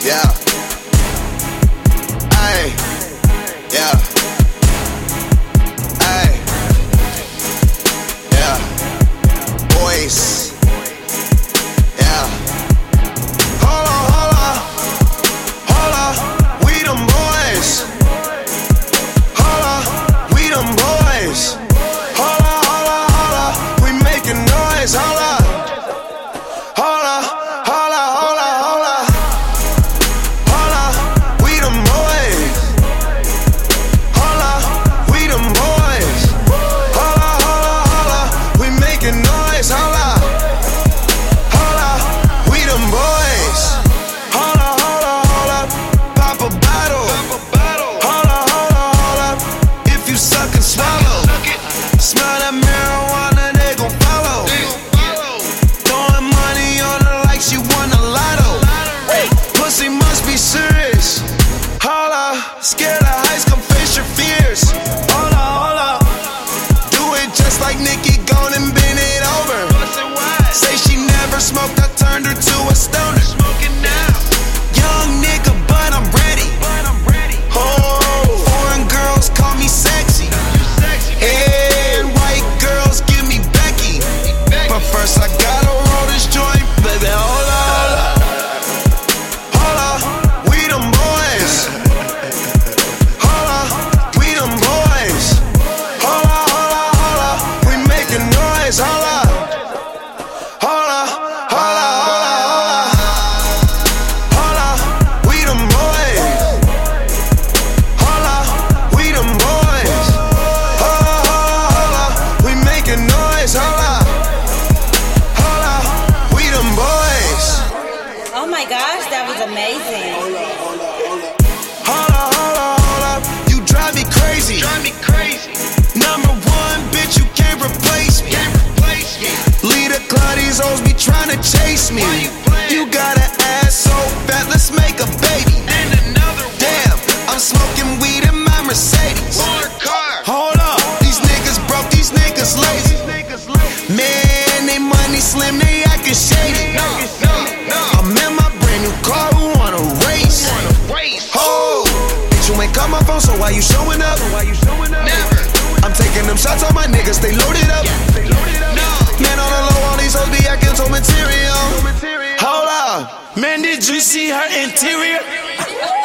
Yeah. Ay. Yeah. Ay. Yeah. Boys. Yeah. Hold on, hold on. Hold on. We them boys. Hold on. We them boys. Hold on, hold on, hold on. We making noise. Hold on. Hold on. Hold on, hold on, hold on. Hold on. We them boys. Hold on. We them boys. Hold on, hold on, hold on. We making noise. Hold on. Hold on. We them boys. Hold on, hold on, hold on. Pop a bottle. Hold on, hold on, hold on. If you suck and swallow. Smell that marijuana, they gon' follow. Throwing money on her like she won a lotto. Pussy must be serious. Hold up, scared of heights, come face your fears. Hold up, hold up. Do it just like Nicki, gone and bend it over. Say she never smoked, I turned her to a stoner. Young nigga, but I'm ready. Oh, foreign girls call me sexy. And white girls give me Becky. But first I gotta roll this joint, baby. Hold up, hold up. We them boys. Hold up, we them boys. Hold up, hold up, hold up. We making noise. Hold up, hold up, hold up, hold up, hold up. Hold up, we them boys. Hold up, we them boys. Hold up, hold up, we making noise. Hold up, hold up, we them boys. Oh my gosh, that was amazing. Hold up, hold up, hold up. You drive me crazy. Number one, bitch, you can't replace me. Leader Clyde, these hoes be trying to chase me. You got an ass so fat, let's make a baby. Damn, I'm smoking weed in my Mercedes. Hold up, these niggas broke, these niggas lazy. Man, they money slim, they acting shady. I'm in my brand new car, who wanna race? Oh, bitch, you ain't call my phone, so why you showing up? Never. I'm taking them shots on my niggas, they loaded up. Man, on the low, all these hoes be acting so material. Hold up, man, did you see her interior?